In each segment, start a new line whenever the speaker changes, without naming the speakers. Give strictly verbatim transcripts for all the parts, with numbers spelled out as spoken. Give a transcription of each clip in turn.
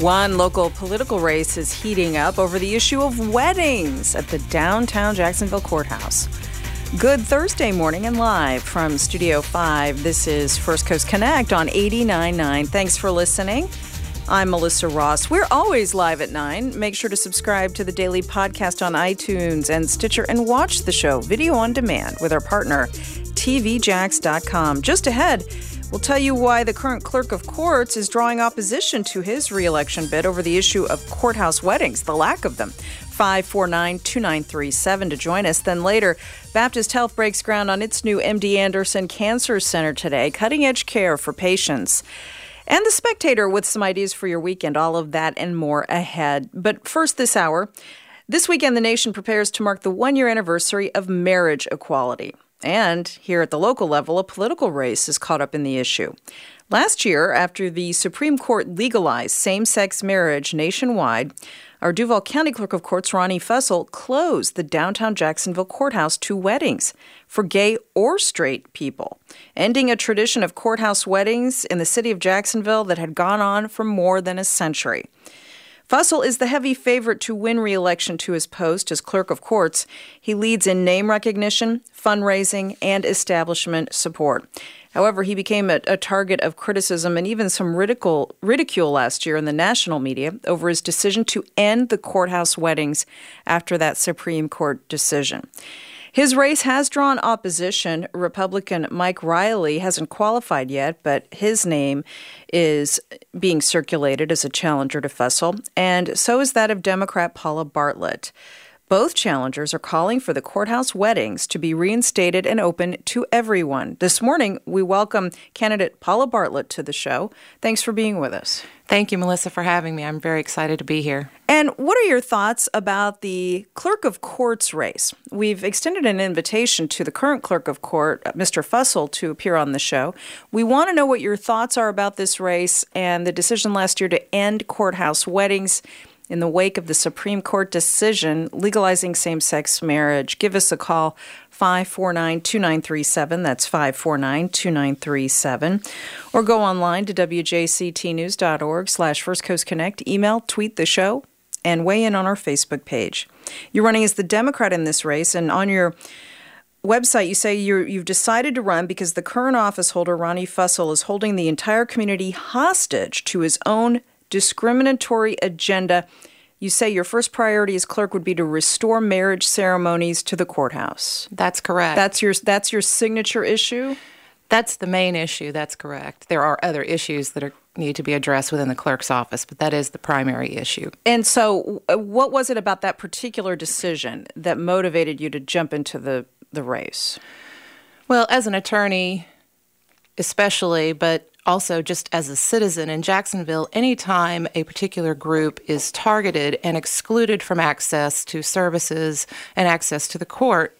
One local political race is heating up over the issue of weddings at the downtown Jacksonville courthouse. Good Thursday morning and live from Studio five. This is First Coast Connect on eighty-nine point nine. Thanks for listening. I'm Melissa Ross. We're always live at nine. Make sure to subscribe to the daily podcast on iTunes and Stitcher and watch the show video on demand with our partner, T V Jax dot com. Just ahead, we'll tell you why the current clerk of courts is drawing opposition to his re-election bid over the issue of courthouse weddings, the lack of them. five four nine, two nine three seven to join us. Then later, Baptist Health breaks ground on its new M D Anderson Cancer Center today, cutting-edge care for patients. And The Spectator with some ideas for your weekend, all of that and more ahead. But first this hour, this weekend the nation prepares to mark the one-year anniversary of marriage equality. And here at the local level, a political race is caught up in the issue. Last year, after the Supreme Court legalized same-sex marriage nationwide, our Duval County Clerk of Courts, Ronnie Fussell, closed the downtown Jacksonville courthouse to weddings for gay or straight people, ending a tradition of courthouse weddings in the city of Jacksonville that had gone on for more than a century. Fussell is the heavy favorite to win re-election to his post as clerk of courts. He leads in name recognition, fundraising, and establishment support. However, he became a, a target of criticism and even some ridicule, ridicule last year in the national media over his decision to end the courthouse weddings after that Supreme Court decision. His race has drawn opposition. Republican Mike Riley hasn't qualified yet, but his name is being circulated as a challenger to Fussell, and so is that of Democrat Paula Bartlett. Both challengers are calling for the courthouse weddings to be reinstated and open to everyone. This morning, we welcome candidate Paula Bartlett to the show. Thanks for being with us.
Thank you, Melissa, for having me. I'm very excited to be here.
And what are your thoughts about the clerk of courts race? We've extended an invitation to the current clerk of court, Mister Fussell, to appear on the show. We want to know what your thoughts are about this race and the decision last year to end courthouse weddings in the wake of the Supreme Court decision legalizing same-sex marriage. Give us a call, five four nine, two nine three seven. That's five four nine, two nine three seven. Or go online to W J C T news dot org slash First Coast Connect. Email, tweet the show, and weigh in on our Facebook page. You're running as the Democrat in this race, and on your website you say you're, you've decided to run because the current office holder, Ronnie Fussell, is holding the entire community hostage to his own discriminatory agenda. You say your first priority as clerk would be to restore marriage ceremonies to the courthouse.
That's correct.
That's your that's your signature issue?
That's the main issue. That's correct. There are other issues that are, need to be addressed within the clerk's office, but that is the primary issue.
And so what was it about that particular decision that motivated you to jump into the, the race?
Well, as an attorney especially, but also just as a citizen in Jacksonville, anytime a particular group is targeted and excluded from access to services and access to the court,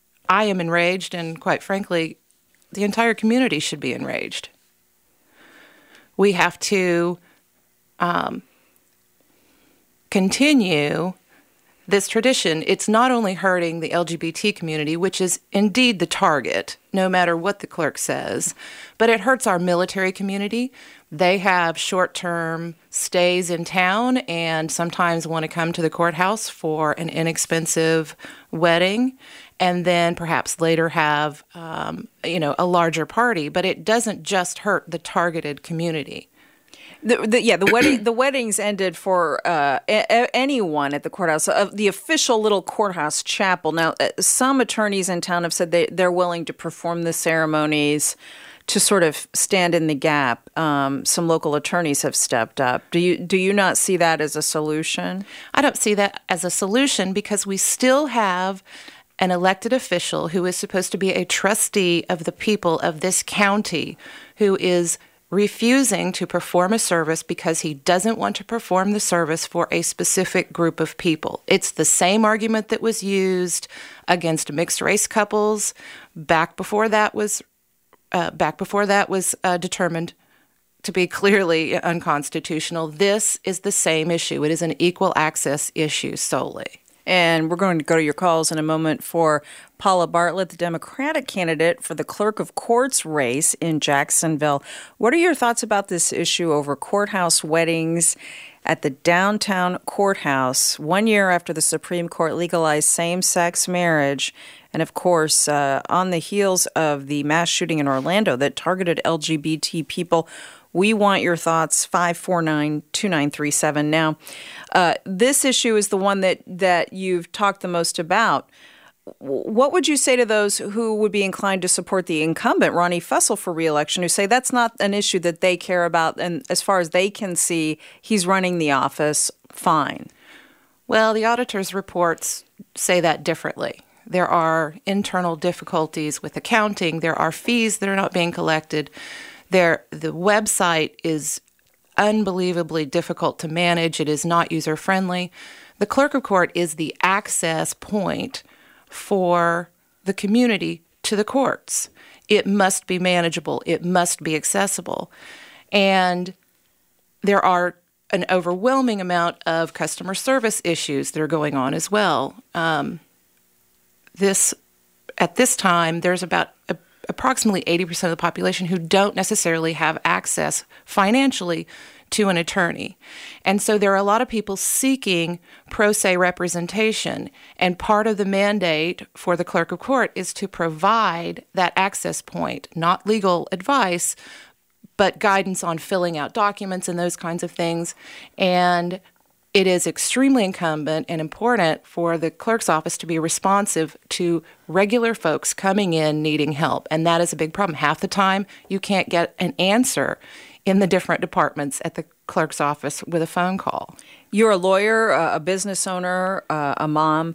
I am enraged, and quite frankly, the entire community should be enraged. We have to um, continue this tradition. It's not only hurting the L G B T community, which is indeed the target, no matter what the clerk says, but it hurts our military community. They have short-term stays in town and sometimes want to come to the courthouse for an inexpensive wedding and then perhaps later have, um, you know, a larger party. But it doesn't just hurt the targeted community.
The, the, yeah, the wedding the weddings ended for uh, a, anyone at the courthouse, uh, the official little courthouse chapel. Now, uh, some attorneys in town have said they, they're willing to perform the ceremonies to sort of stand in the gap. Um, some local attorneys have stepped up. Do you do you not see that as a solution?
I don't see that as a solution because we still have an elected official who is supposed to be a trustee of the people of this county who is refusing to perform a service because he doesn't want to perform the service for a specific group of people. It's the same argument that was used against mixed-race couples back before that was uh, back before that was uh, determined to be clearly unconstitutional. This is the same issue. It is an equal access issue solely.
And we're going to go to your calls in a moment for Paula Bartlett, the Democratic candidate for the Clerk of Courts race in Jacksonville. What are your thoughts about this issue over courthouse weddings at the downtown courthouse one year after the Supreme Court legalized same-sex marriage. And, of course, uh, on the heels of the mass shooting in Orlando that targeted L G B T people. We want your thoughts, five four nine, two nine three seven. Now, uh, this issue is the one that, that you've talked the most about. What would you say to those who would be inclined to support the incumbent, Ronnie Fussell, for re-election, who say that's not an issue that they care about, and as far as they can see, he's running the office fine?
Well, the auditor's reports say that differently. There are internal difficulties with accounting. There are fees that are not being collected. There, the website is unbelievably difficult to manage. It is not user-friendly. The clerk of court is the access point for the community to the courts. It must be manageable. It must be accessible. And there are an overwhelming amount of customer service issues that are going on as well. Um, this, at this time, there's about a approximately eighty percent of the population who don't necessarily have access financially to an attorney. And so there are a lot of people seeking pro se representation. And part of the mandate for the clerk of court is to provide that access point, not legal advice, but guidance on filling out documents and those kinds of things. And it is extremely incumbent and important for the clerk's office to be responsive to regular folks coming in needing help. And that is a big problem. Half the time, you can't get an answer in the different departments at the clerk's office with a phone call.
You're a lawyer, a business owner, uh, a mom.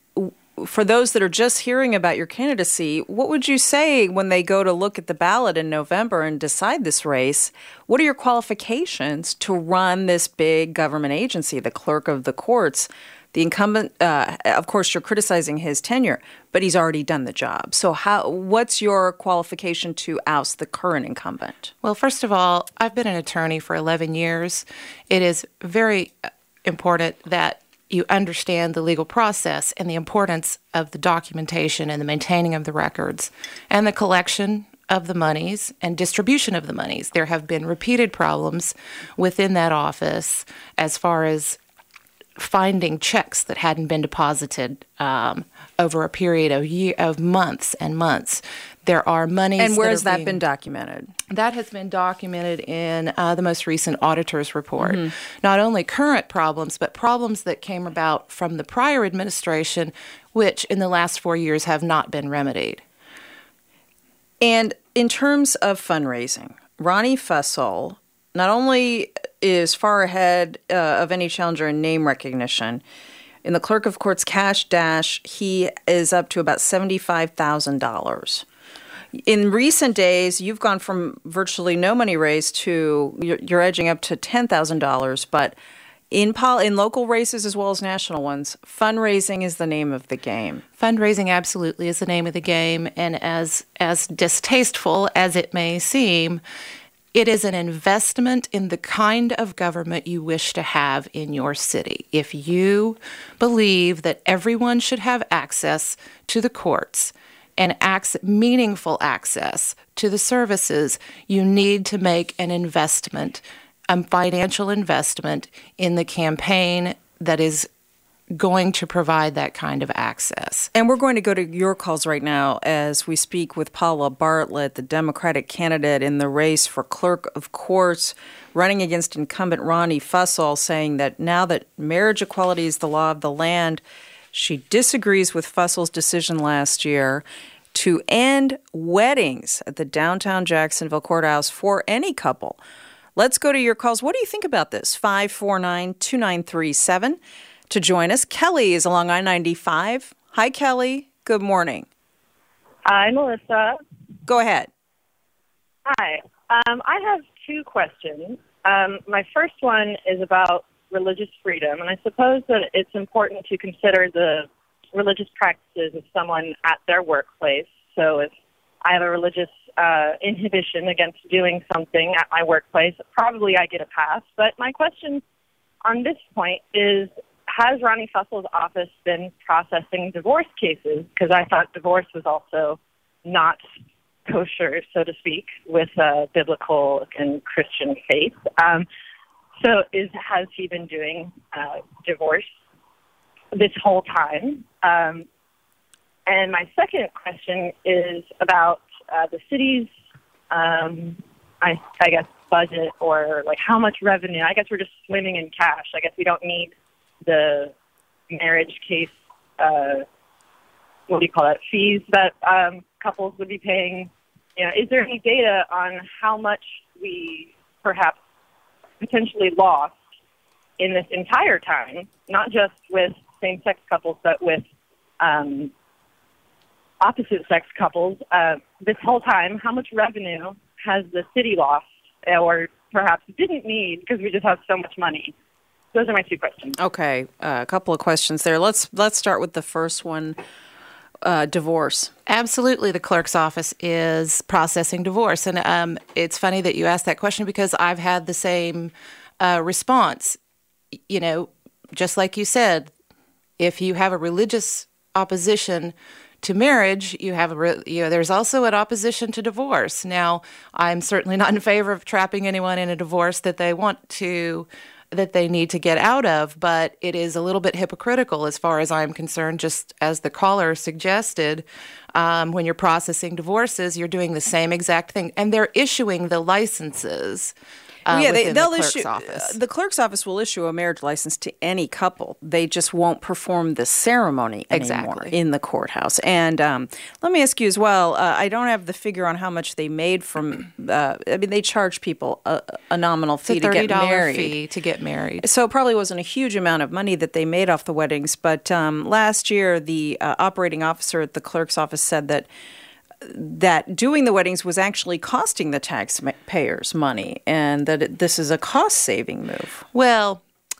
For those that are just hearing about your candidacy, what would you say when they go to look at the ballot in November and decide this race? What are your qualifications to run this big government agency, the clerk of the courts? The incumbent, uh, of course, you're criticizing his tenure, but he's already done the job. So how? What's your qualification to oust the current incumbent?
Well, first of all, I've been an attorney for eleven years. It is very important that you understand the legal process and the importance of the documentation and the maintaining of the records and the collection of the monies and distribution of the monies. There have been repeated problems within that office as far as finding checks that hadn't been deposited um, over a period of year, of months and months. There are monies.
And where
that
has that
being,
been documented? That
has been documented in uh, the most recent auditor's report.
Mm-hmm.
Not only current problems, but problems that came about from the prior administration, which in the last four years have not been remedied.
And in terms of fundraising, Ronnie Fussell not only is far ahead uh, of any challenger in name recognition. In the Clerk of Court's Cash Dash, he is up to about seventy-five thousand dollars. In recent days, you've gone from virtually no money raised to you're, you're edging up to ten thousand dollars. But in pol- in local races as well as national ones, fundraising is the name of the game.
Fundraising absolutely is the name of the game. And as as distasteful as it may seem, it is an investment in the kind of government you wish to have in your city. If you believe that everyone should have access to the courts and access, meaningful access to the services, you need to make an investment, a financial investment in the campaign that is going to provide that kind of access.
And we're going to go to your calls right now as we speak with Paula Bartlett, the Democratic candidate in the race for clerk of courts, running against incumbent Ronnie Fussell, saying that now that marriage equality is the law of the land, she disagrees with Fussell's decision last year to end weddings at the downtown Jacksonville courthouse for any couple. Let's go to your calls. What do you think about this? five four nine, two nine three seven. To join us, Kelly is along I ninety-five. Hi, Kelly. Good morning.
Hi, Melissa.
Go ahead.
Hi. Um, I have two questions. Um, my first one is about religious freedom, and I suppose that it's important to consider the religious practices of someone at their workplace. So if I have a religious uh, inhibition against doing something at my workplace, probably I get a pass. But my question on this point is, has Ronnie Fussell's office been processing divorce cases? Because I thought divorce was also not kosher, so to speak, with uh, biblical and Christian faith. Um, So is has he been doing uh, divorce this whole time? Um, and my second question is about uh, the city's, um, I, I guess, budget, or like how much revenue. I guess we're just swimming in cash. I guess we don't need the marriage case, uh, what do you call it, fees that um, couples would be paying. You know, is there any data on how much we perhaps potentially lost in this entire time, not just with same-sex couples, but with um, opposite-sex couples? Uh, this whole time, how much revenue has the city lost, or perhaps didn't need because we just have so much money? Those are my two questions.
Okay, uh, a couple of questions there. Let's let's start with the first one. Uh, divorce.
Absolutely, the clerk's office is processing divorce. And um, it's funny that you asked that question because I've had the same uh, response. You know, just like you said, if you have a religious opposition to marriage, you have a re- you know, there's also an opposition to divorce. Now, I'm certainly not in favor of trapping anyone in a divorce that they want to that they need to get out of, but it is a little bit hypocritical as far as I'm concerned, just as the caller suggested. Um, when you're processing divorces, you're doing the same exact thing, and they're issuing the licenses. Uh,
yeah, they, they'll
the clerk's
issue.
Office.
Uh, the clerk's office will issue a marriage license to any couple. They just won't perform the ceremony anymore
exactly.
in the courthouse. And um, let me ask you as well. Uh, I don't have the figure on how much they made from. Uh, I mean, they charge people a, a nominal fee
it's a
to get married.
fee to get married.
So it probably wasn't a huge amount of money that they made off the weddings. But um, last year, the uh, operating officer at the clerk's office said that. that doing the weddings was actually costing the taxpayers money, and that it, this is a cost-saving move.
Well,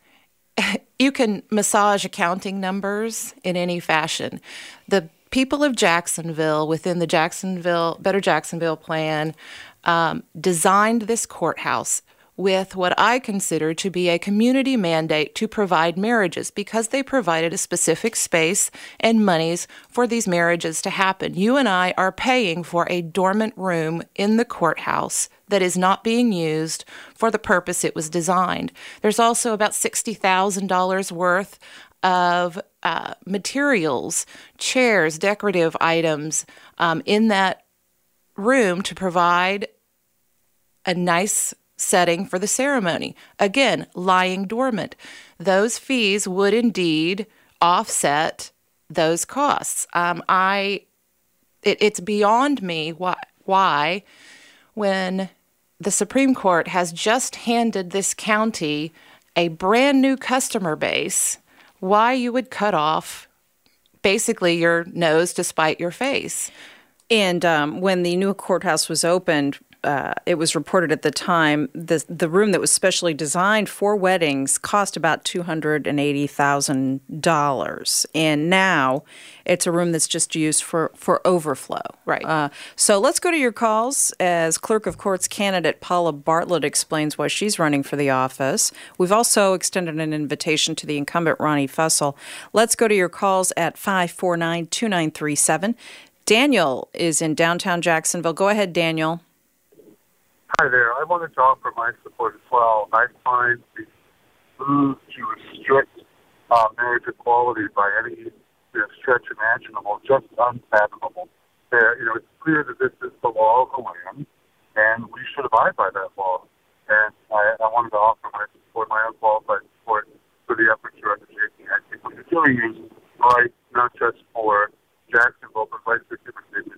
you can massage accounting numbers in any fashion. The people of Jacksonville, within the Jacksonville Better Jacksonville plan, um, designed this courthouse with what I consider to be a community mandate to provide marriages because they provided a specific space and monies for these marriages to happen. You and I are paying for a dormant room in the courthouse that is not being used for the purpose it was designed. There's also about sixty thousand dollars worth of uh, materials, chairs, decorative items um, in that room to provide a nice setting for the ceremony. Again, lying dormant. Those fees would indeed offset those costs. Um, I, it, it's beyond me why, why, when the Supreme Court has just handed this county a brand new customer base, why you would cut off basically your nose to spite your face.
And um, when the new courthouse was opened, Uh, it was reported at the time the the room that was specially designed for weddings cost about two hundred and eighty thousand dollars, and now it's a room that's just used for, for overflow.
Right.
Uh, so let's go to your calls as Clerk of Courts candidate Paula Bartlett explains why she's running for the office. We've also extended an invitation to the incumbent Ronnie Fussell. Let's go to your calls at five four nine, two nine three seven. Daniel is in downtown Jacksonville. Go ahead, Daniel.
Hi there. I wanted to offer my support as well. I find the move to restrict uh, marriage equality by any you know, stretch imaginable just unfathomable. There, you know, it's clear that this is the law of the land, and we should abide by that law. And I, I wanted to offer my support, my unqualified support for the efforts you're undertaking. I think what you're doing is right, not just for Jacksonville, but right for different cities.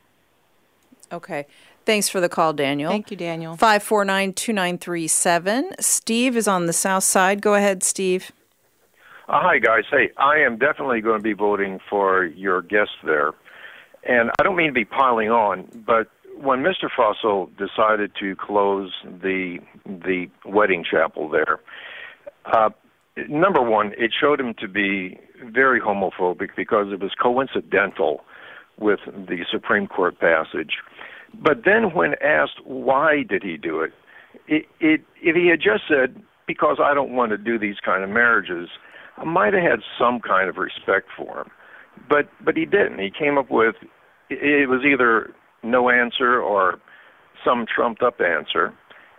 Okay. Thanks for the call, Daniel.
Thank you, Daniel.
five four nine, two nine three seven. Steve is on the south side. Go ahead, Steve.
Uh, hi, guys. Hey, I am definitely going to be voting for your guest there. And I don't mean to be piling on, but when Mister Fussell decided to close the the wedding chapel there, uh, number one, it showed him to be very homophobic because it was coincidental with the Supreme Court passage. But then when asked why did he do it, it, it if he had just said, because I don't want to do these kind of marriages, I might have had some kind of respect for him. But but he didn't. He came up with, it was either no answer or some trumped up answer.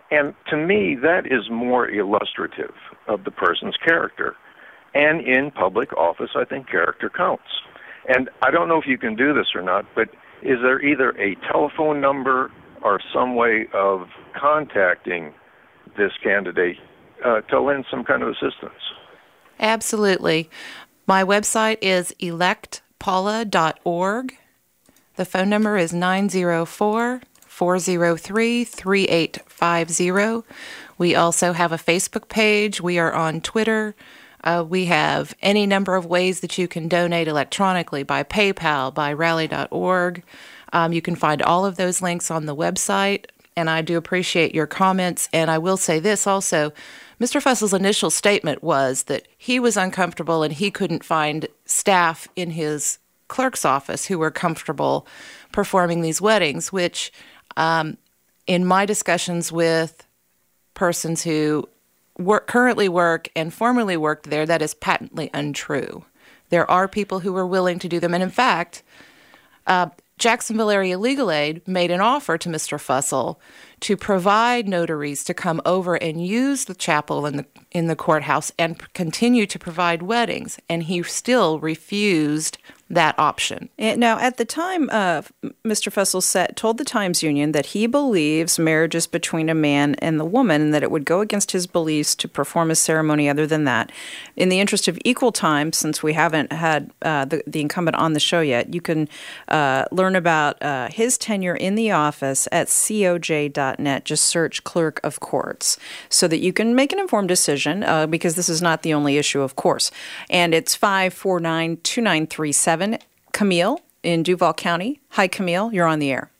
And to me, that is more illustrative of the person's character. And in public office, I think character counts. And I don't know if you can do this or not, but is there either a telephone number or some way of contacting this candidate uh, to lend some kind of assistance?
Absolutely. My website is elect paula dot org. The phone number is nine zero four, four zero three, three eight five zero. We also have a Facebook page. We are on Twitter. Uh, we have any number of ways that you can donate electronically by PayPal, by rally dot org. Um, you can find all of those links on the website, and I do appreciate your comments. And I will say this also, Mister Fussel's initial statement was that he was uncomfortable and he couldn't find staff in his clerk's office who were comfortable performing these weddings, which um, in my discussions with persons who work, currently work and formerly worked there, that is patently untrue. There are people who are willing to do them. And in fact, uh, Jacksonville Area Legal Aid made an offer to Mister Fussell to provide notaries to come over and use the chapel in the in the courthouse and p- continue to provide weddings, and he still refused that option.
And now, at the time, uh, Mister Fussell said, told the Times Union that he believes marriage is between a man and the woman, and that it would go against his beliefs to perform a ceremony other than that. In the interest of equal time, since we haven't had uh, the, the incumbent on the show yet, you can uh, learn about uh, his tenure in the office at C O J dot net. Just search Clerk of Courts so that you can make an informed decision, uh, because this is not the only issue, of course. And it's five four nine, two nine three seven. Camille in Duval County. Hi, Camille. You're on the air.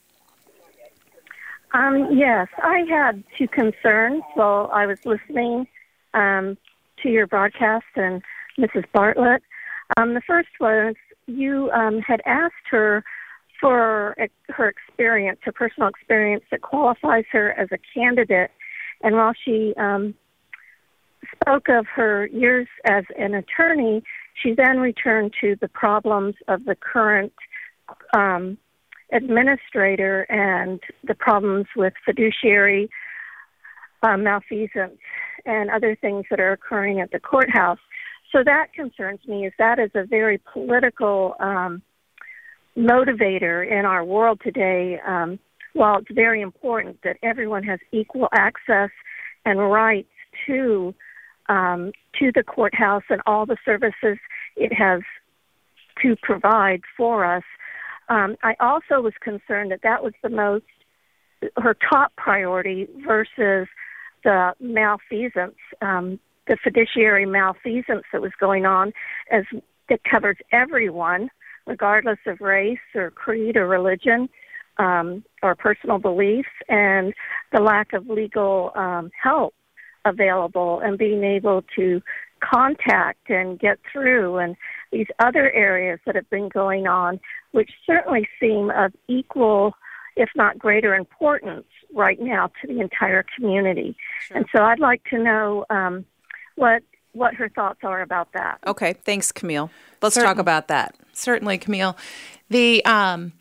Um, yes, I had two concerns while I was listening um, to your broadcast and Missus Bartlett. Um, the first was you um, had asked her for her experience, her personal experience that qualifies her as a candidate. And while she um, spoke of her years as an attorney, she then returned to the problems of the current um, administrator and the problems with fiduciary uh, malfeasance and other things that are occurring at the courthouse. So that concerns me, as that is a very political um, motivator in our world today. Um, while it's very important that everyone has equal access and rights to Um, to the courthouse and all the services it has to provide for us. Um, I also was concerned that that was the most, her top priority versus the malfeasance, um, the fiduciary malfeasance that was going on, as it covers everyone, regardless of race or creed or religion um, or personal beliefs, and the lack of legal um, help available and being able to contact and get through, and these other areas that have been going on, which certainly seem of equal, if not greater importance right now to the entire community. Sure. And so I'd like to know um, what what her thoughts are about that.
Okay, thanks, Camille. Let's
Certain,
talk about that.
Certainly, Camille. The um,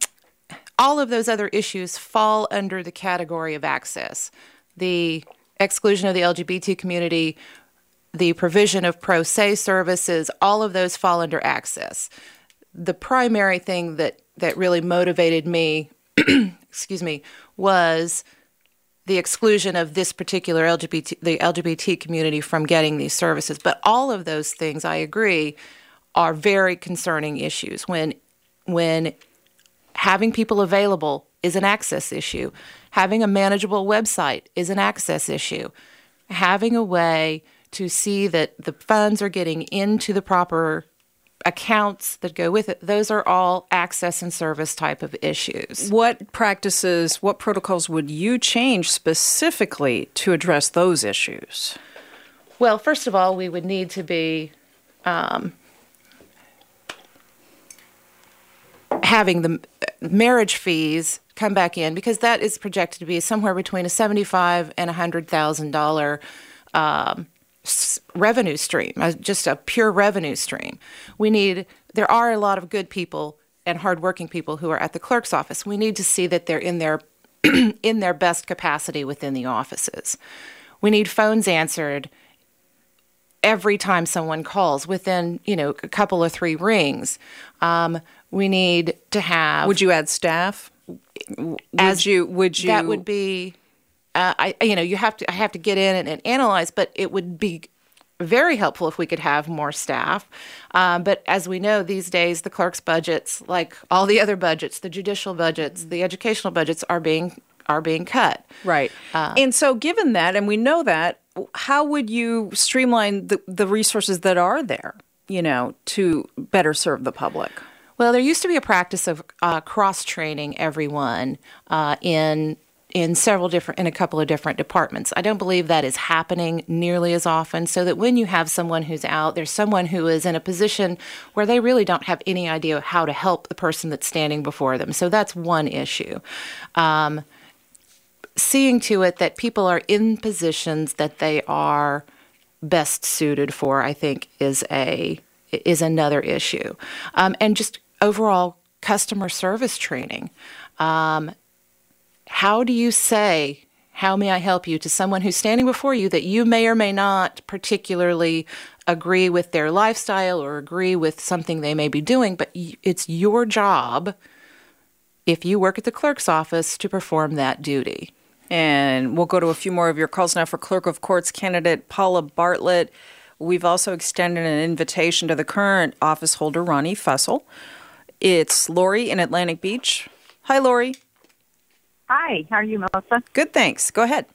all of those other issues fall under the category of access. The exclusion of the L G B T community, the provision of pro se services, all of those fall under access. The primary thing that, that really motivated me, excuse me, was the exclusion of this particular L G B T, the L G B T community from getting these services. But all of those things, I agree, are very concerning issues. When, when having people available is an access issue. Having a manageable website is an access issue. Having a way to see that the funds are getting into the proper accounts that go with it, those are all access and service type of issues.
What practices, what protocols would you change specifically to address those issues?
Well, first of all, we would need to be um, having the marriage fees come back in, because that is projected to be somewhere between a seventy-five thousand dollars and one hundred thousand dollars um, s- revenue stream, uh, just a pure revenue stream. We need, there are a lot of good people and hardworking people who are at the clerk's office. We need to see that they're in there in their best capacity within the offices. We need phones answered every time someone calls within, you know, a couple or three rings. Um, we need to have...
Would you add staff? Would
as
you, would you...
That would be, uh, I, you know, you have to, I have to get in and, and analyze, but it would be very helpful if we could have more staff. Um, but as we know, these days, the clerk's budgets, like all the other budgets, the judicial budgets, the educational budgets are being are being cut.
Right. Uh, and so given that, and we know that, how would you streamline the, the resources that are there, you know, to better serve the public?
Well, there used to be a practice of uh, cross-training everyone uh, in in several different, in a couple of different departments. I don't believe that is happening nearly as often, so that when you have someone who's out, there's someone who is in a position where they really don't have any idea how to help the person that's standing before them. So that's one issue. Um, seeing to it that people are in positions that they are best suited for, I think, is a is another issue. Um, and just overall customer service training. Um, How do you say, how may I help you, to someone who's standing before you that you may or may not particularly agree with their lifestyle or agree with something they may be doing, but it's your job, if you work at the clerk's office, to perform that duty.
And we'll go to a few more of your calls now for Clerk of Courts candidate Paula Bartlett. We've also extended an invitation to the current office holder, Ronnie Fussell. It's Lori in Atlantic Beach. Hi, Lori.
Hi, how are you, Melissa?
Good, thanks. Go ahead.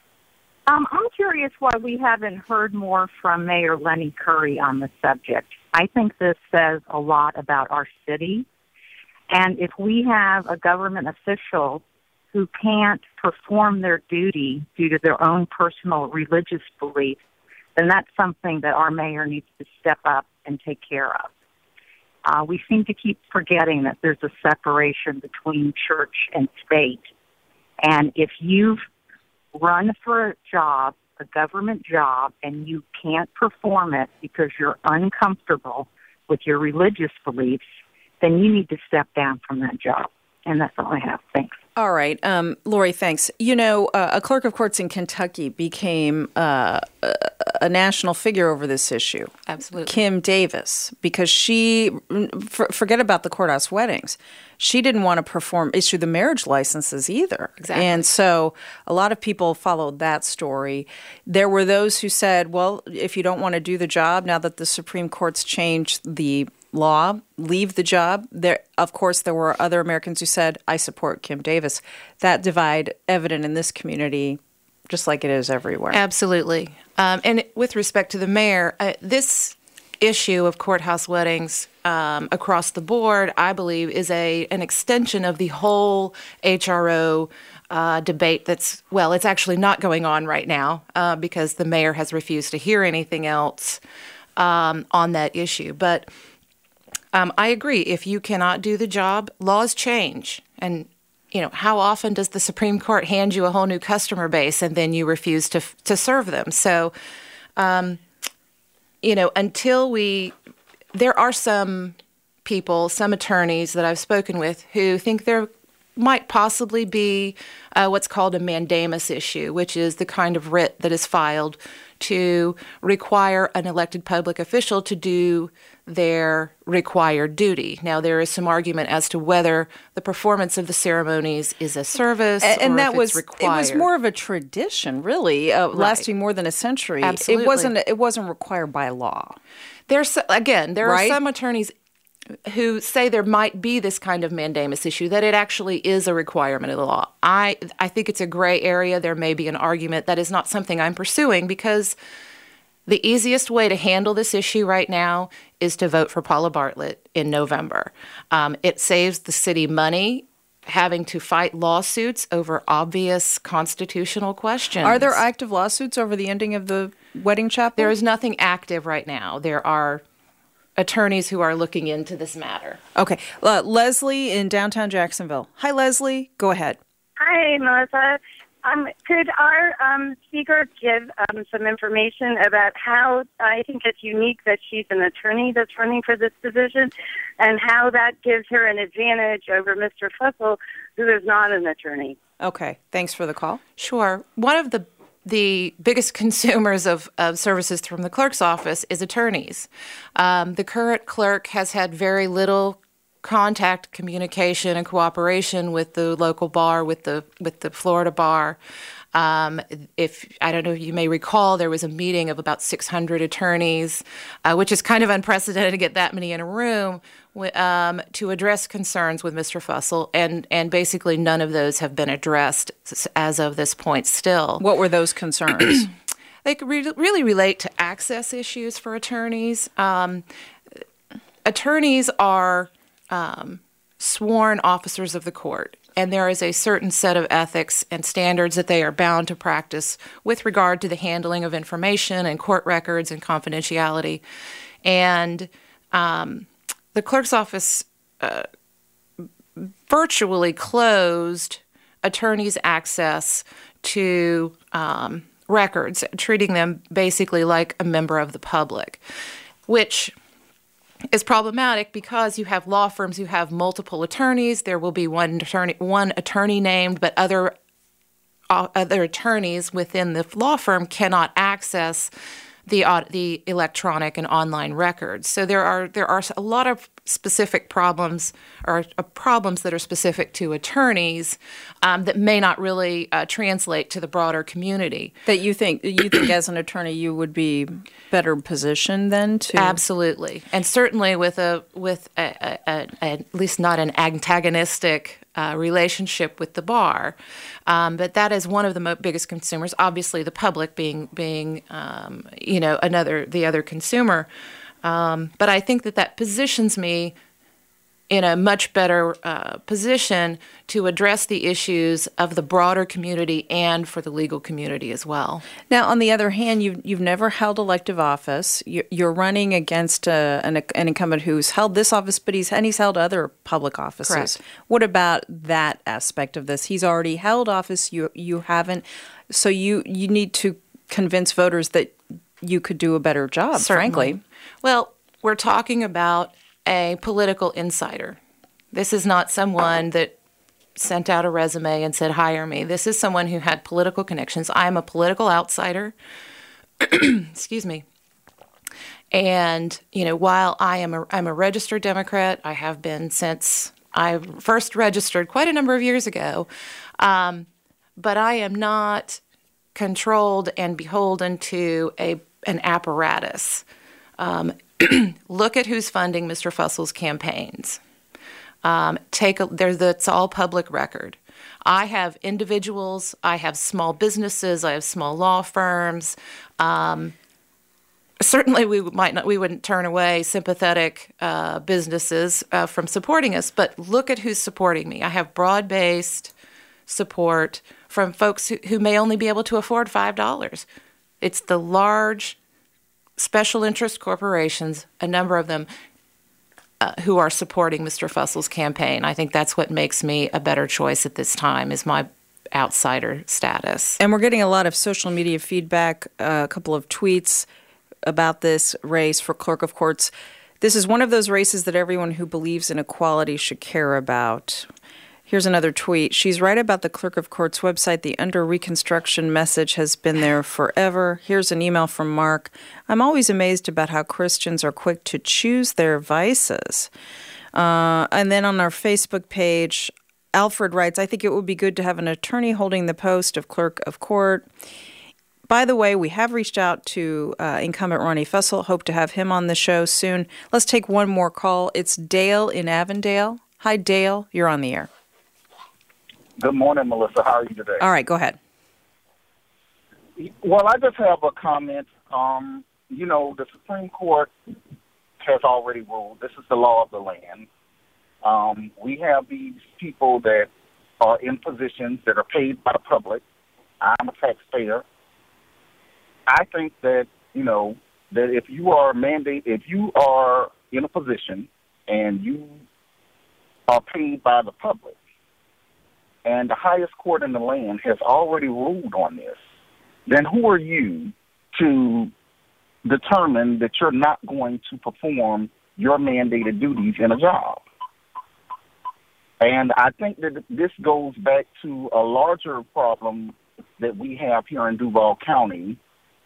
Um, I'm curious why we haven't heard more from Mayor Lenny Curry on the subject. I think this says a lot about our city. And if we have a government official who can't perform their duty due to their own personal religious beliefs, then that's something that our mayor needs to step up and take care of. Uh, we seem to keep forgetting that there's a separation between church and state. And if you've run for a job, a government job, and you can't perform it because you're uncomfortable with your religious beliefs, then you need to step down from that job. And that's all I have. Thanks.
All right. Um, Lori, thanks. You know, uh, a clerk of courts in Kentucky became uh, a, a national figure over this issue.
Absolutely.
Kim Davis, because she, for, forget about the courthouse weddings, she didn't want to perform, issue the marriage licenses either.
Exactly.
And so a lot of people followed that story. There were those who said, well, if you don't want to do the job, now that the Supreme Court's changed the law, leave the job. There, of course, there were other Americans who said, I support Kim Davis. That divide evident in this community, just like it is everywhere.
Absolutely. Um, and with respect to the mayor, uh, this issue of courthouse weddings um, across the board, I believe, is a an extension of the whole H R O uh, debate that's, well, it's actually not going on right now uh, because the mayor has refused to hear anything else um, on that issue. But Um, I agree. If you cannot do the job, laws change. And, you know, how often does the Supreme Court hand you a whole new customer base and then you refuse to to serve them? So, um, you know, until we – there are some people, some attorneys that I've spoken with who think there might possibly be uh, what's called a mandamus issue, which is the kind of writ that is filed to require an elected public official to do their required duty. Now, there is some argument as to whether the performance of the ceremonies is a service
and, and
or
that
if
was
it's required.
It was more of a tradition, really, uh,
Right.
lasting more than a century.
Absolutely.
It wasn't. It wasn't required by law.
There's again, there
Right?
are some attorneys who say there might be this kind of mandamus issue, that it actually is a requirement of the law. I I think it's a gray area. There may be an argument. That is not something I'm pursuing, because the easiest way to handle this issue right now is to vote for Paula Bartlett in November. Um, it saves the city money having to fight lawsuits over obvious constitutional questions.
Are there active lawsuits over the ending of the wedding chapel?
There is nothing active right now. There are attorneys who are looking into this matter.
Okay. Uh, Leslie in downtown Jacksonville. Hi, Leslie. Go ahead.
Hi, Melissa. Um, could our um, speaker give um, some information about how I think it's unique that she's an attorney that's running for this position, and how that gives her an advantage over Mister Fussell, who is not an attorney?
Okay. Thanks for the call.
Sure. One of the the biggest consumers of, of services from the clerk's office is attorneys. Um, the current clerk has had very little contact, communication, and cooperation with the local bar, with the with the Florida bar. Um, if I don't know if you may recall, there was a meeting of about six hundred attorneys, uh, which is kind of unprecedented to get that many in a room, um, to address concerns with Mister Fussell, and and basically none of those have been addressed as of this point still.
What were those concerns?
They re- really relate to access issues for attorneys. Um, attorneys are um, sworn officers of the court, and there is a certain set of ethics and standards that they are bound to practice with regard to the handling of information and court records and confidentiality. And um, the clerk's office uh, virtually closed attorneys' access to um, records, treating them basically like a member of the public, which is problematic because you have law firms who have multiple attorneys. There will be one attorney, one attorney named, but other uh, other attorneys within the law firm cannot access the uh, the electronic and online records. So there are there are a lot of specific problems or uh, problems that are specific to attorneys um, that may not really uh, translate to the broader community.
That you think you think as an attorney you would be better positioned then to
absolutely, and certainly with a with a, a, a, a, at least not an antagonistic uh, relationship with the bar. Um, but that is one of the mo- biggest consumers. Obviously, the public being being um, you know another the other consumer. Um, but I think that that positions me in a much better uh, position to address the issues of the broader community and for the legal community as well.
Now, on the other hand, you've, you've never held elective office. You're running against a, an, an incumbent who's held this office, but he's, and he's held other public offices.
Correct.
What about that aspect of this? He's already held office. You you haven't. So you, you need to convince voters that you could do a better job,
Certainly.
frankly.
Well, we're talking about a political insider. This is not someone that sent out a resume and said, hire me. This is someone who had political connections. I'm a political outsider. Excuse me. And, you know, while I am a, I'm a registered Democrat, I have been since I first registered quite a number of years ago, um, but I am not controlled and beholden to a an apparatus. Um, look at who's funding Mister Fussell's campaigns. Um, take a, there, that's all public record. I have individuals, I have small businesses, I have small law firms. Um, certainly, we might not, we wouldn't turn away sympathetic uh, businesses uh, from supporting us. But look at who's supporting me. I have broad-based support from folks who, who may only be able to afford five dollars. It's the large special interest corporations, a number of them, uh, who are supporting Mister Fussell's campaign. I think that's what makes me a better choice at this time, is my outsider status.
And we're getting a lot of social media feedback, uh, a couple of tweets about this race for clerk of courts. This is one of those races that everyone who believes in equality should care about. Here's another tweet. She's right about the clerk of court's website. The under reconstruction message has been there forever. Here's an email from Mark. I'm always amazed about how Christians are quick to choose their vices. Uh, and then on our Facebook page, Alfred writes, I think it would be good to have an attorney holding the post of clerk of court. By the way, we have reached out to uh, incumbent Ronnie Fussell. Hope to have him on the show soon. Let's take one more call. It's Dale in Avondale. Hi, Dale. You're on the air.
Good morning, Melissa. How are you today?
All right, go ahead.
Well, I just have a comment. Um, you know, the Supreme Court has already ruled. This is the law of the land. Um, we have these people that are in positions that are paid by the public. I'm a taxpayer. I think that, you know, that if you are mandate, if you are in a position and you are paid by the public, and the highest court in the land has already ruled on this, then who are you to determine that you're not going to perform your mandated duties in a job? And I think that this goes back to a larger problem that we have here in Duval County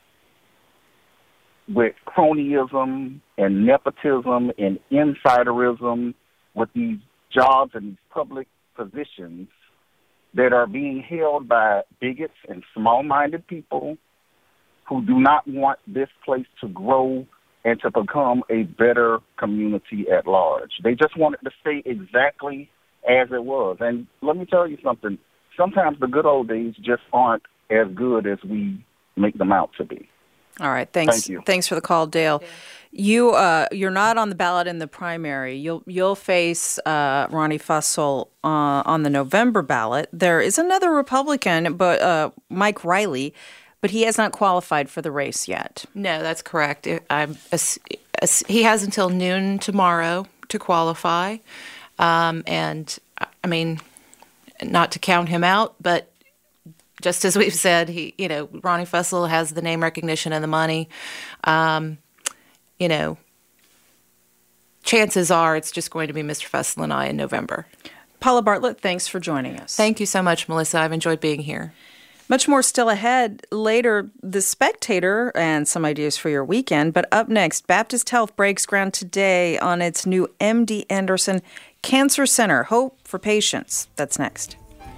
with cronyism and nepotism and insiderism with these jobs and these public positions that are being held by bigots and small-minded people who do not want this place to grow and to become a better community at large. They just want it to stay exactly as it was. And let me tell you something. Sometimes the good old days just aren't as good as we make them out to be.
All right. Thanks.
Thank you.
Thanks for the call, Dale. Yeah. You uh, you're not on the ballot in the primary. You'll you'll face uh, Ronnie Fussell uh, on the November ballot. There is another Republican, but uh, Mike Riley, but he has not qualified for the race yet.
No, that's correct. I'm, he has until noon tomorrow to qualify, um, and I mean, not to count him out, but just as we've said, he, you know, Ronnie Fussell has the name recognition and the money. Um, you know, chances are it's just going to be Mister Fussell and I in November.
Paula Bartlett, thanks for joining us.
Thank you so much, Melissa. I've enjoyed being here.
Much more still ahead. Later, The Spectator and some ideas for your weekend. But up next, Baptist Health breaks ground today on its new M D Anderson Cancer Center. Hope for patients. That's next.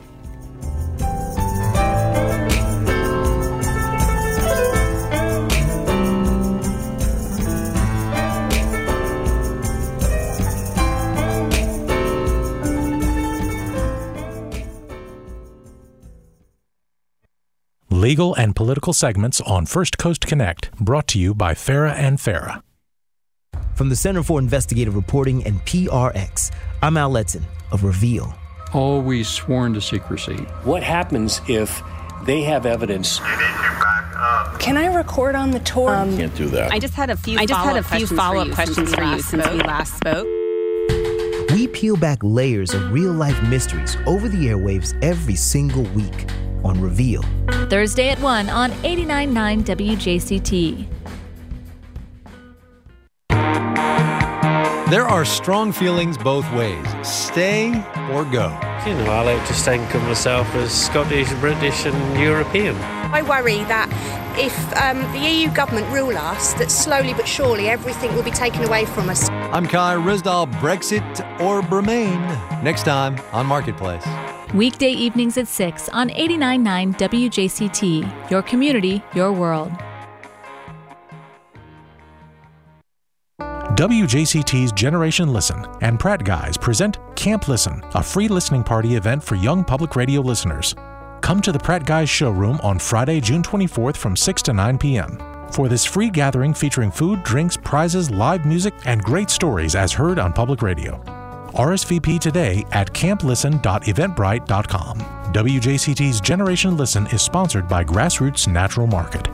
Legal and political segments on First Coast Connect, brought to you by Farah and Farah.
From the Center for Investigative Reporting and P R X, I'm Al Letson of Reveal.
Always sworn to secrecy.
What happens if they have evidence?
Can I record on the tour?
Um, Can't do that.
I just had a few I just had a few follow-up questions for you since we last spoke.
We peel back layers of real-life mysteries over the airwaves every single week on Reveal.
Thursday at one on eighty-nine point nine W J C T.
There are strong feelings both ways. Stay or go.
You know, I like to think of myself as Scottish, British and European.
I worry that if um, the E U government rule us, that slowly but surely everything will be taken away from us.
I'm Kai Rizdal. Brexit or Remain. Next time on Marketplace.
Weekday evenings at six on eighty-nine point nine W J C T. Your community, your world.
W J C T's Generation Listen and Pratt Guys present Camp Listen, a free listening party event for young public radio listeners. Come to the Pratt Guys showroom on Friday, June twenty-fourth from six to nine p.m. for this free gathering featuring food, drinks, prizes, live music, and great stories as heard on public radio. R S V P today at camp listen dot eventbrite dot com. W J C T's Generation Listen is sponsored by Grassroots Natural Market.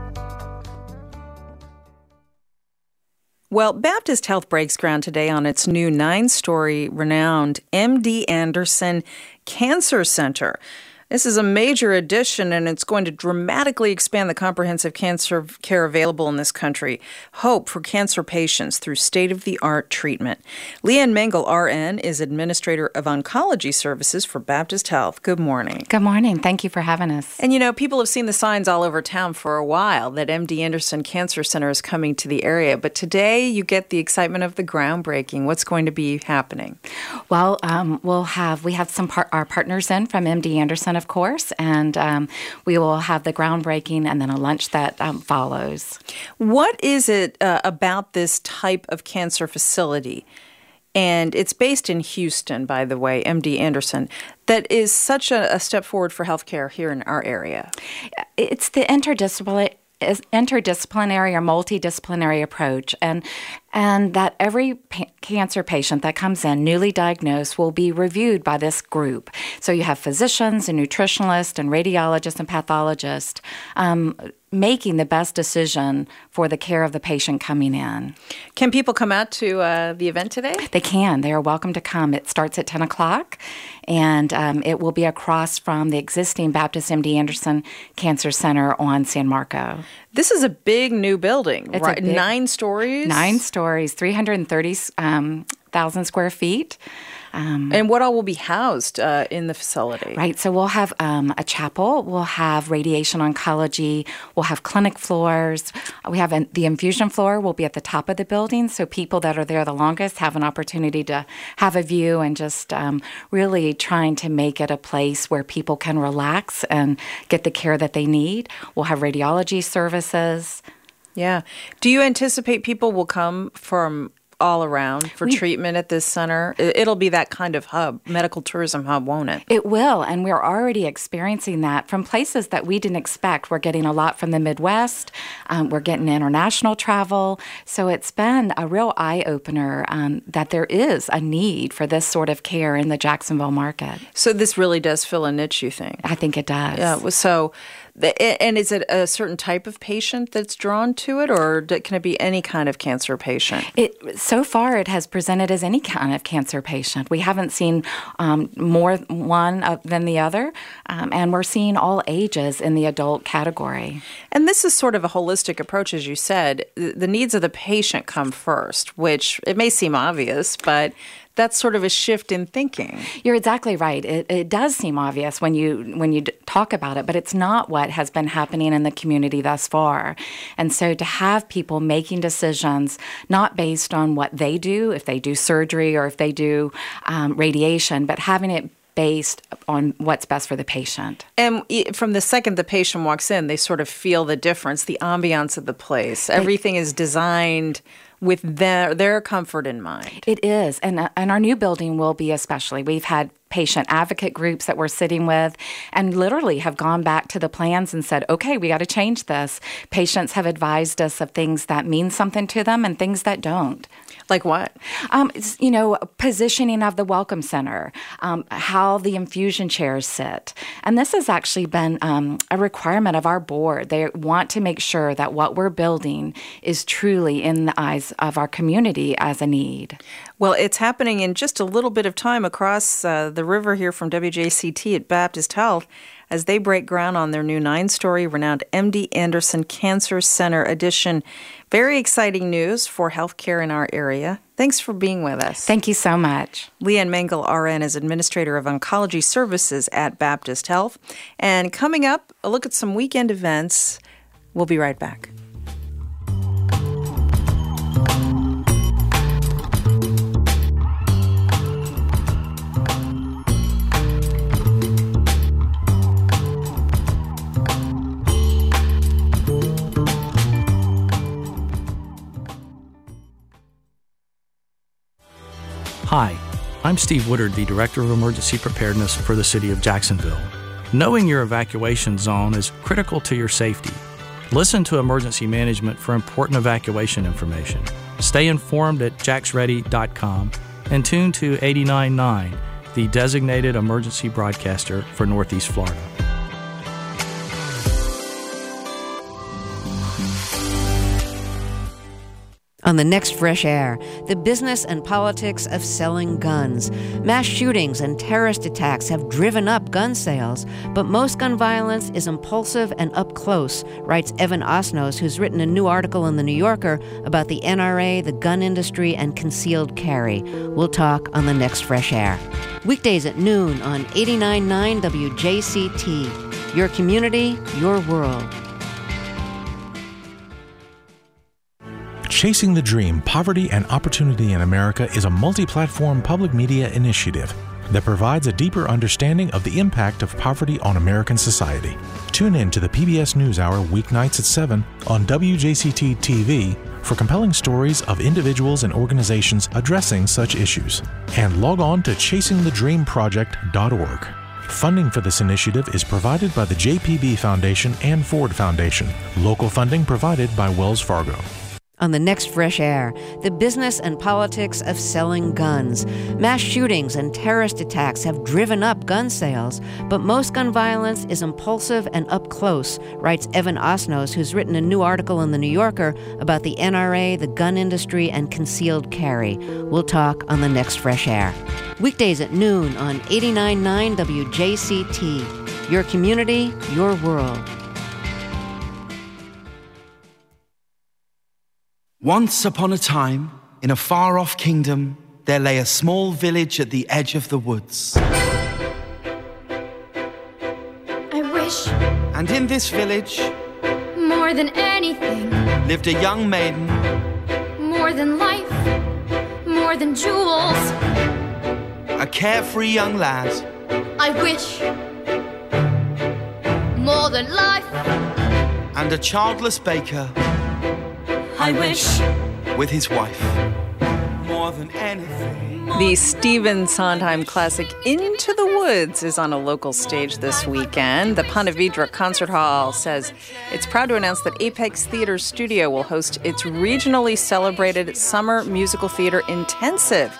Well, Baptist Health breaks ground today on its new nine-story renowned M D Anderson Cancer Center. This is a major addition, and it's going to dramatically expand the comprehensive cancer care available in this country. Hope for cancer patients through state-of-the-art treatment. Leanne Mengel, R N, is Administrator of Oncology Services for Baptist Health. Good morning.
Good morning. Thank you for having us.
And, you know, people have seen the signs all over town for a while that M D Anderson Cancer Center is coming to the area. But today you get the excitement of the groundbreaking. What's going to be happening?
Well, um, we'll have, we have some par- our partners in from M D Anderson, of course, and um, we will have the groundbreaking and then a lunch that um, follows.
What is it uh, about this type of cancer facility, and it's based in Houston, by the way, M D Anderson, that is such a, a step forward for healthcare here in our area?
It's the interdisciplinary interdisciplinary or multidisciplinary approach, and and that every pa- cancer patient that comes in newly diagnosed will be reviewed by this group. So you have physicians and nutritionalists and radiologists and pathologists um, making the best decision for the care of the patient coming in.
Can people come out to uh, the event today?
They can. They are welcome to come. It starts at ten o'clock, and um, it will be across from the existing Baptist M D Anderson Cancer Center on San Marco.
This is a big new building,
it's
right?
Big,
nine stories?
Nine stories, three hundred thirty thousand um, square feet. Um,
and what all will be housed uh, in the facility?
Right. So we'll have um, a chapel. We'll have radiation oncology. We'll have clinic floors. We have an, the infusion floor will be at the top of the building, so people that are there the longest have an opportunity to have a view and just um, really trying to make it a place where people can relax and get the care that they need. We'll have radiology services.
Yeah. Do you anticipate people will come from all around for we, treatment at this center? It'll be that kind of hub, medical tourism hub, won't it?
It will, and we're already experiencing that from places that we didn't expect. We're getting a lot from the Midwest. Um, we're getting international travel. So it's been a real eye-opener um, that there is a need for this sort of care in the Jacksonville market.
So this really does fill a niche, you think?
I think it does.
Yeah. So... And is it a certain type of patient that's drawn to it, or can it be any kind of cancer patient?
It so far it has presented as any kind of cancer patient. We haven't seen um, more one than the other, um, and we're seeing all ages in the adult category.
And this is sort of a holistic approach, as you said. The needs of the patient come first, which it may seem obvious, but that's sort of a shift in thinking.
You're exactly right. It, it does seem obvious when you when you talk about it, but it's not what has been happening in the community thus far. And so to have people making decisions not based on what they do, if they do surgery or if they do um, radiation, but having it based on what's best for the patient.
And from the second the patient walks in, they sort of feel the difference, the ambiance of the place. Everything is designed with their their comfort in mind.
It is, and uh, and our new building will be especially. We've had patient advocate groups that we're sitting with and literally have gone back to the plans and said, okay, we got to change this. Patients have advised us of things that mean something to them and things that don't.
Like what?
Um, it's, you know, positioning of the Welcome Center, um, how the infusion chairs sit. And this has actually been um, a requirement of our board. They want to make sure that what we're building is truly in the eyes of our community as a need.
Well, it's happening in just a little bit of time across uh, the river here from W J C T at Baptist Health as they break ground on their new nine-story renowned M D Anderson Cancer Center addition. Very exciting news for healthcare in our area. Thanks for being with us.
Thank you so much.
Leanne Mengel, R N, is Administrator of Oncology Services at Baptist Health. And coming up, a look at some weekend events. We'll be right back.
Hi, I'm Steve Woodard, the Director of Emergency Preparedness for the City of Jacksonville. Knowing your evacuation zone is critical to your safety. Listen to Emergency Management for important evacuation information. Stay informed at jax ready dot com and tune to eighty-nine point nine, the designated emergency broadcaster for Northeast Florida.
On the next Fresh Air, the business and politics of selling guns. Mass shootings and terrorist attacks have driven up gun sales, but most gun violence is impulsive and up close, writes Evan Osnos, who's written a new article in The New Yorker about the N R A, the gun industry, and concealed carry. We'll talk on the next Fresh Air. Weekdays at noon on eighty-nine point nine W J C T. Your community, your world.
Chasing the Dream, Poverty and Opportunity in America is a multi-platform public media initiative that provides a deeper understanding of the impact of poverty on American society. Tune in to the P B S NewsHour weeknights at seven on W J C T T V for compelling stories of individuals and organizations addressing such issues. And log on to chasing the dream project dot org. Funding for this initiative is provided by the J P B Foundation and Ford Foundation. Local funding provided by Wells Fargo.
On the next Fresh Air, the business and politics of selling guns. Mass shootings and terrorist attacks have driven up gun sales, but most gun violence is impulsive and up close, writes Evan Osnos, who's written a new article in The New Yorker about the N R A, the gun industry, and concealed carry. We'll talk on the next Fresh Air. Weekdays at noon on eighty-nine point nine W J C T. Your community, your world.
Once upon a time, in a far-off kingdom,
there lay a small village at the edge of the woods.
I wish,
And in this village
more than anything,
lived a young maiden,
more than life, more than jewels.
a carefree young lad,
I wish, more than life.
and a childless baker
I wish,
with his wife. More than anything.
The Stephen Sondheim classic Into the Woods is on a local stage this weekend. The Ponte Vedra Concert Hall says it's proud to announce that Apex Theater Studio will host its regionally celebrated Summer Musical Theater Intensive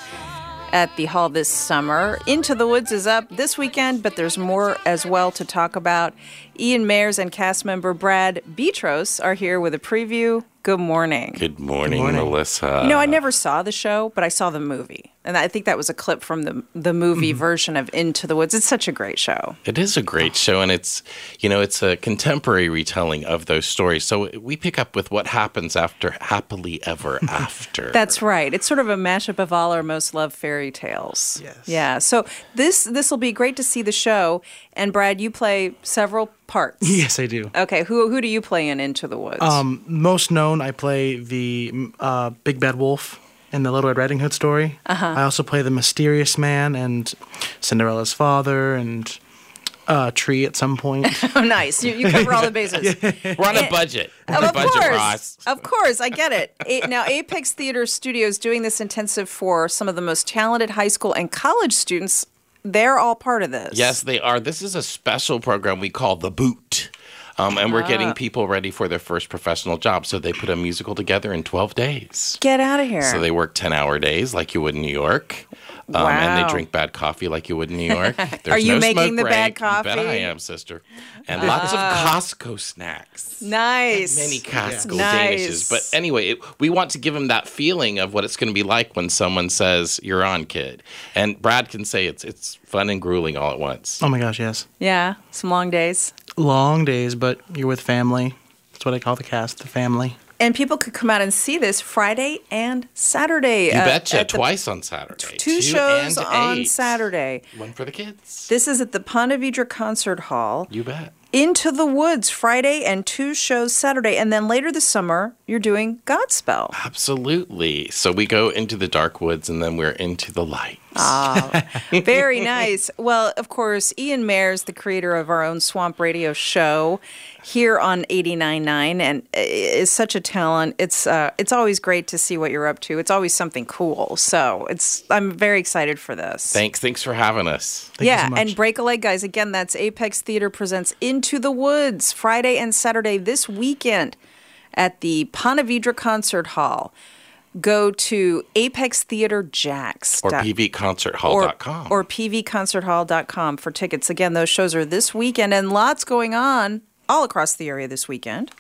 at the hall this summer. Into the Woods is up this weekend, but there's more as well to talk about. Ian Mayers and cast member Brad Betros are here with a preview. Good morning.
Good morning, Good morning. Melissa.
You know, I never saw the show, but I saw the movie. And I think that was a clip from the the movie mm-hmm. version of Into the Woods. It's such a great show.
It is a great show, and it's, you know, it's a contemporary retelling of those stories. So we pick up with what happens after Happily Ever After.
That's right. It's sort of a mashup of all our most loved fairy tales. Yes. Yeah. So this this will be great to see the show. And Brad, you play several parts.
Yes, I do.
Okay. Who who do you play in Into the Woods?
Um, most known, I play the uh, Big Bad Wolf in the Little Red Riding Hood story.
Uh-huh.
I also play the Mysterious Man and Cinderella's father and uh, Tree at some point.
Oh, nice. You, you cover all the bases.
Yeah. We're on a budget.
Of,
on a
of
budget,
course.
Ross.
Of course. I get it. A- now, Apex Theater Studio is doing this intensive for some of the most talented high school and college students. They're all part of this.
Yes, they are. This is a special program we call The Boot. Um, and we're
Ah.
getting people ready for their first professional job. So they put a musical together in twelve days.
Get out of here.
So they work ten-hour days like you would in New York. Um,
Wow.
And they drink bad coffee like you would in New York. There's
Are you
no
making
smoke
the
break.
bad coffee?
Bet I am, sister. And lots of
Ah.
Costco snacks.
Nice.
Many Costco
Nice.
Danishes. But anyway, it, we want to give them that feeling of what it's going to be like when someone says, "You're on, kid." And Brad can say it's it's fun and grueling all at once.
Oh my gosh, yes.
Yeah. Some long days.
Long days, but you're with family. That's what I call the cast, the family.
And people could come out and see this Friday and Saturday.
You
uh,
betcha.
at the-
Twice on Saturday.
Two, shows
and
on
eight.
Saturday.
One for the kids.
This is at the Ponte Vedra Concert Hall.
You bet.
Into the Woods Friday and two shows Saturday. And then later this summer, you're doing Godspell.
Absolutely. So we go into the dark woods and then we're into the light.
Ah, very nice. Well, of course, Ian Mayers, the creator of our own Swamp Radio show here on eighty-nine point nine, and is such a talent. It's uh, it's always great to see what you're up to. It's always something cool. So it's I'm very excited for this.
Thanks. Thanks for having us.
Thank you
yeah,
so much.
and Break a Leg, guys. Again, that's Apex Theater presents Into the Woods Friday and Saturday this weekend at the Ponte Vedra Concert Hall. Go to Apex Theater Jax.
Or p v concert hall dot com.
Or, or p v concert hall dot com for tickets. Again, those shows are this weekend, and lots going on all across the area this weekend.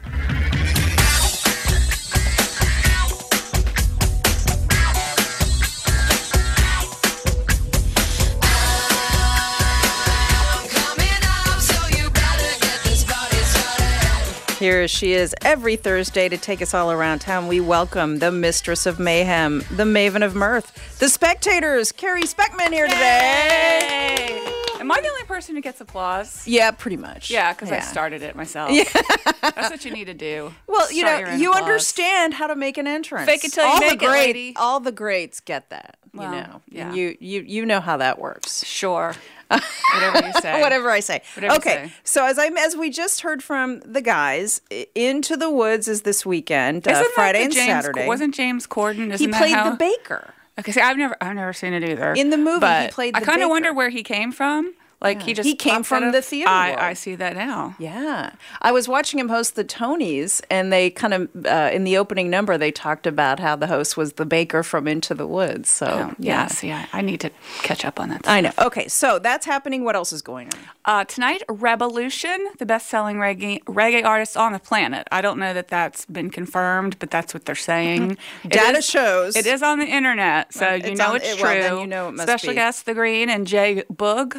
Here she is every Thursday to take us all around town. We welcome the mistress of mayhem, the maven of mirth, the spectators, Carrie Speckman here today.
Am I the only person who gets applause?
Yeah, pretty much.
Yeah, because I
Yeah.
started it myself.
Yeah.
That's what you need to do.
Well, you
Start
know,
your own
you
applause.
understand how to make an entrance.
Fake it till you
all
make
the
it,
great,
lady.
All the greats get that.
Well,
you know,
yeah.
And you you you know how that works.
Sure. Whatever you say.
Whatever I say.
Whatever you
okay,
say.
so as I as we just heard from the guys, I- Into the Woods is this weekend, uh,
Isn't that
Friday
the
and
James,
Saturday.
Wasn't James Corden? Isn't
he
that
played
how?
the baker.
Okay, see, I've never, I've never seen it either.
In the movie, he
but
played
I
the
kind of
baker.
wonder where he came from. Like he just
He came
popped
from
out of-
the theater
I,
world.
I see that now.
Yeah. I was watching him host the Tonys, and they kind of, uh, in the opening number, they talked about how the host was the baker from Into the Woods. So,
Oh, yeah. See, I, I need to catch up on that.
I know. Okay, so that's happening. What else is going on?
Uh, tonight, Revolution, the best-selling reggae, reggae artist on the planet. I don't know that that's been confirmed, but that's what they're saying. It
Data
is-
shows.
It is on the internet, so
Right,
you
it's
know
on-
it's
it-
true.
well, then you know it must
Special
be.
guest, The Green, and Jay Boog, or Boog,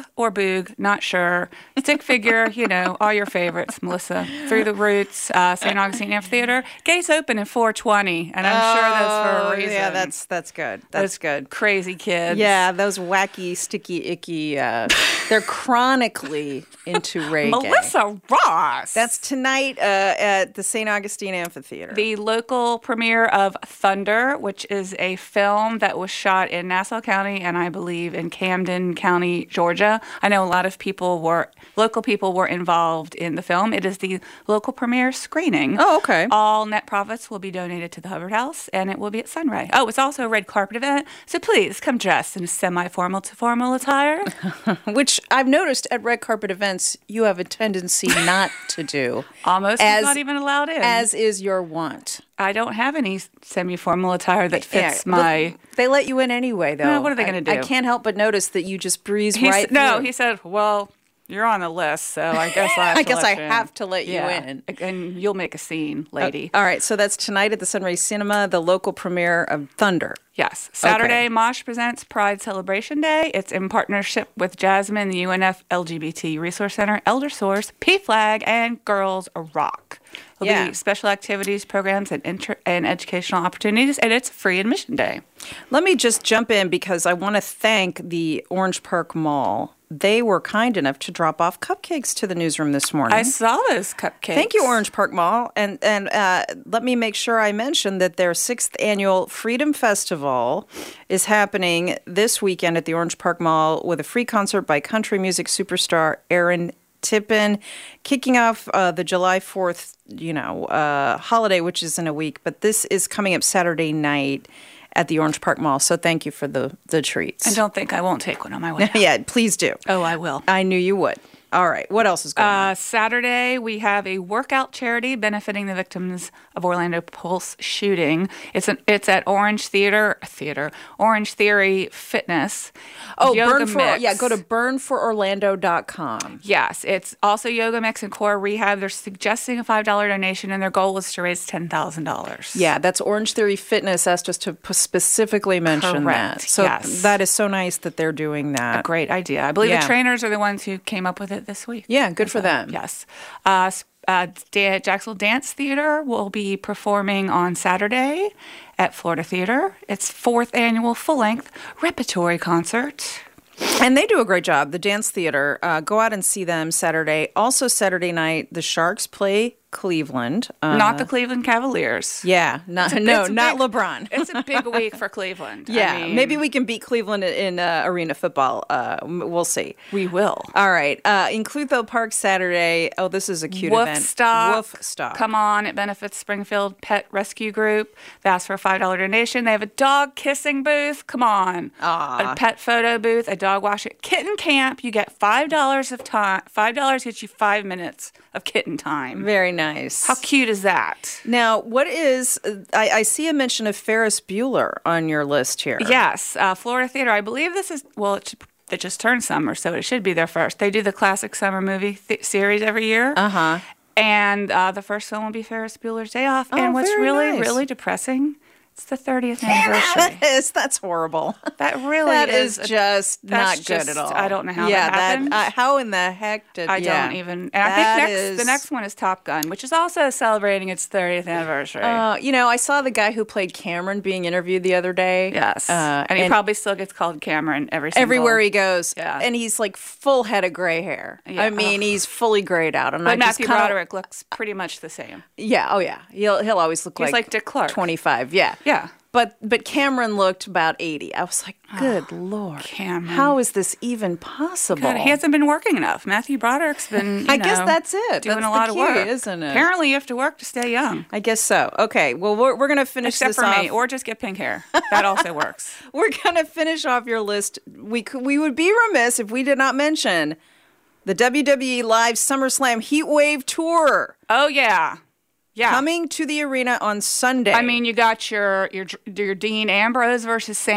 Boog, not sure. Stick figure, you know, all your favorites, Melissa. Through the Roots, uh, Saint Augustine Amphitheater. Gates open at four twenty, and I'm
oh,
sure that's for a reason.
Yeah, that's that's good. That's
those
good.
Crazy kids.
Yeah, those wacky, sticky, icky. Uh, they're chronically into reggae.
Melissa Ross.
That's tonight uh, at the Saint Augustine Amphitheater.
The local premiere of Thunder, which is a film that was shot in Nassau County and I believe in Camden County, Georgia. I know a lot of people were, local people were involved in the film. It is the local premiere screening.
Oh, okay.
All net profits will be donated to the Hubbard House, and it will be at Sunray. Oh, it's also a red carpet event, so please come dressed in a semi-formal to formal attire.
Which I've noticed at red carpet events, you have a tendency not to do.
Almost
as,
not even allowed in.
As is your want.
I don't have any semi-formal attire that fits yeah, my...
They let you in anyway, though.
No, what are they going to do?
I can't help but notice that you just breeze
He's,
right
no,
through.
He said, well... You're on the list, so I guess I have
I
to
guess
let
I
you
have
in.
to let you
yeah.
in.
And you'll make a scene, lady.
Uh, all right, so that's tonight at the Sunray Cinema, the local premiere of Thunder.
Yes. Saturday,
okay.
Mosh presents Pride Celebration Day. It's in partnership with Jasmine, the U N F L G B T Resource Center, Elder Source, P-Flag, and Girls Rock. There'll
yeah.
be special activities, programs, and, inter- and educational opportunities, and it's free admission day.
Let me just jump in because I want to thank the Orange Park Mall. They were kind enough to drop off cupcakes to the newsroom this morning.
I saw those cupcakes.
Thank you, Orange Park Mall. And and uh, let me make sure I mention that their sixth annual Freedom Festival is happening this weekend at the Orange Park Mall with a free concert by country music superstar Aaron Tippin, kicking off uh, the July fourth, you know, uh, holiday, which is in a week. But this is coming up Saturday night at the Orange Park Mall. So thank you for the, the treats.
And don't think I won't take one on my way.
Yeah, please do.
Oh, I will.
I knew you would. All right. What else is going
uh,
on?
Saturday, we have a workout charity benefiting the victims of Orlando Pulse shooting. It's an, it's at Orange Theater, Theater, Orange Theory Fitness.
Oh,
Yoga
burn for
Mix.
yeah. Go to burn for orlando dot com.
Yes, it's also Yoga Mix and Core Rehab. They're suggesting a five dollars donation, and their goal is to raise ten thousand dollars.
Yeah, that's Orange Theory Fitness asked us to p- specifically mention
Correct.
that. So
yes.
that is so nice that they're doing that.
A great idea. I believe
yeah.
the trainers are the ones who came up with it this week.
Yeah, good for
so,
them.
Yes. Uh, uh, Da- Jacksonville Dance Theater will be performing on Saturday at Florida Theater. It's fourth annual full-length repertory concert.
And they do a great job. The Dance Theater. Uh, go out and see them Saturday. Also Saturday night, the Sharks play Cleveland. Uh,
Not the Cleveland Cavaliers.
Yeah. Not,
a,
no, not
big,
LeBron.
It's a big week for Cleveland.
Yeah.
I mean,
maybe we can beat Cleveland in uh, arena football. Uh, we'll see.
We will.
All right. Uh, in Cluthville Park Saturday. Oh, this is a cute
Woof
event.
Stop.
Woof Stop.
Come on. It benefits Springfield Pet Rescue Group. They ask for a five dollars donation. They have a dog kissing booth. Come on.
Aww.
A pet photo booth, a dog wash at Kitten Camp. You get five dollars of time. five dollars gets you five minutes of kitten time.
Very nice.
How cute is that?
Now, what is, I, I see a mention of Ferris Bueller on your list here.
Yes, uh, Florida Theater. I believe this is, well, it, it just turned summer, so it should be their first. They do the classic summer movie th- series every year.
Uh-huh.
And uh, the first film will be Ferris Bueller's Day Off.
Oh,
and what's
very
really,
nice.
really depressing, it's the thirtieth anniversary.
That is, that's horrible.
That really
that
is.
is just not good
just,
at all.
I don't know how
yeah,
that happened.
That, uh, how in the heck did
I
yeah.
don't even. And I
That
think next,
is,
the next one is Top Gun, which is also celebrating its thirtieth anniversary.
Uh, you know, I saw the guy who played Cameron being interviewed the other day.
Yes.
Uh,
and he
and
probably still gets called Cameron every single
everywhere he goes.
Yeah.
And he's like full head of gray hair.
Yeah.
I mean,
Ugh.
he's fully grayed out. And
But
I
Matthew
just kinda,
Broderick looks pretty much the same.
Yeah. Oh, yeah. He'll he'll always look
He's
like,
like Dick Clark.
twenty-five. Yeah.
Yeah.
But but Cameron looked about eighty. I was like, good oh, Lord.
Cameron.
How is this even possible?
God, he hasn't been working enough. Matthew Broderick's been, you
I
know,
guess that's it.
doing
that's
a lot
the
of
key,
work.
Isn't it?
Apparently you have to work to stay young.
I guess so. Okay. Well, we're, we're going to finish
Except
this
for
off.
me. Or just get pink hair. That also works.
We're going to finish off your list. We could, we would be remiss if we did not mention the W W E Live SummerSlam Heatwave Tour.
Oh, yeah. Yeah.
Coming to the arena on Sunday.
I mean, you got your your your Dean Ambrose versus Sammy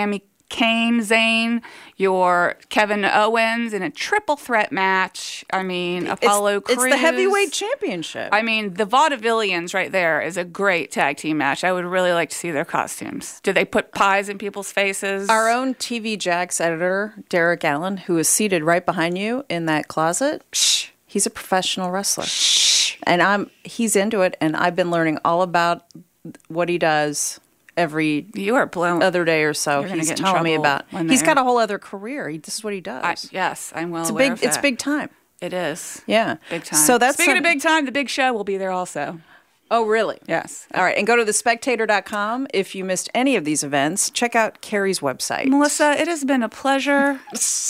Kane Zane, your Kevin Owens in a triple threat match. I mean, Apollo
it's,
Crews.
It's the heavyweight championship.
I mean, the Vaudevillians right there is a great tag team match. I would really like to see their costumes. Do they put pies in people's faces?
Our own T V Jax editor, Derek Allen, who is seated right behind you in that closet, shh, he's a professional wrestler. Shh. And I'm he's into it, and I've been learning all about what he does every
you are blown
other day or so.
You're
He's telling me about. He's got a whole other career. He, this is what he does.
I, yes, I'm well
it's
aware
a big,
of that.
It's big time.
It is.
Yeah,
big time.
So that's
speaking
some,
of big time. The big show will be there also.
Oh, really?
Yes.
All right. And go to the spectator dot com. If you missed any of these events, check out Carrie's website.
Melissa, it has been a pleasure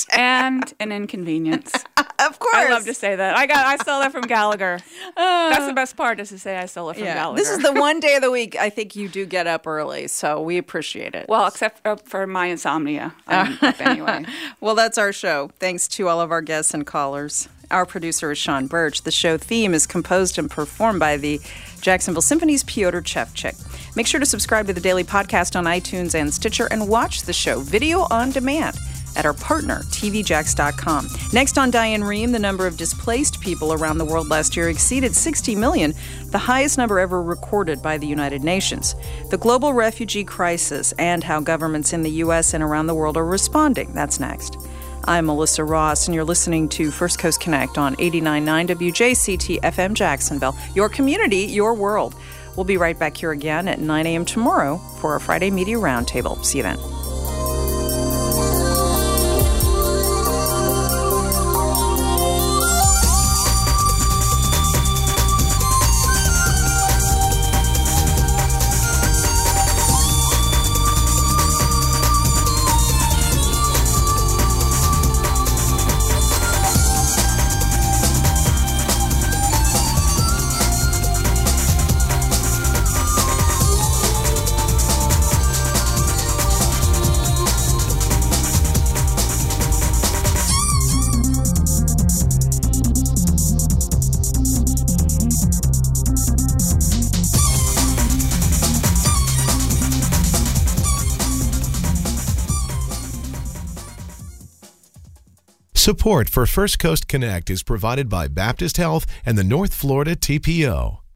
and an inconvenience.
Of course.
I love to say that. I got. I stole that from Gallagher. Uh, That's the best part, is to say I stole it from
yeah.
Gallagher.
This is the one day of the week I think you do get up early, so we appreciate it.
Well, except for, for my insomnia. I'm up anyway.
Well, that's our show. Thanks to all of our guests and callers. Our producer is Sean Birch. The show theme is composed and performed by the Jacksonville Symphony's Piotr Chevchik. Make sure to subscribe to the Daily Podcast on iTunes and Stitcher and watch the show video on demand at our partner, T V Jax dot com. Next on Diane Rehm, the number of displaced people around the world last year exceeded sixty million, the highest number ever recorded by the United Nations. The global refugee crisis and how governments in the U S and around the world are responding. That's next. I'm Melissa Ross, and you're listening to First Coast Connect on eighty-nine point nine W J C T F M Jacksonville. Your community, your world. We'll be right back here again at nine a.m. tomorrow for our Friday Media Roundtable. See you then.
Support for First Coast Connect is provided by Baptist Health and the North Florida T P O.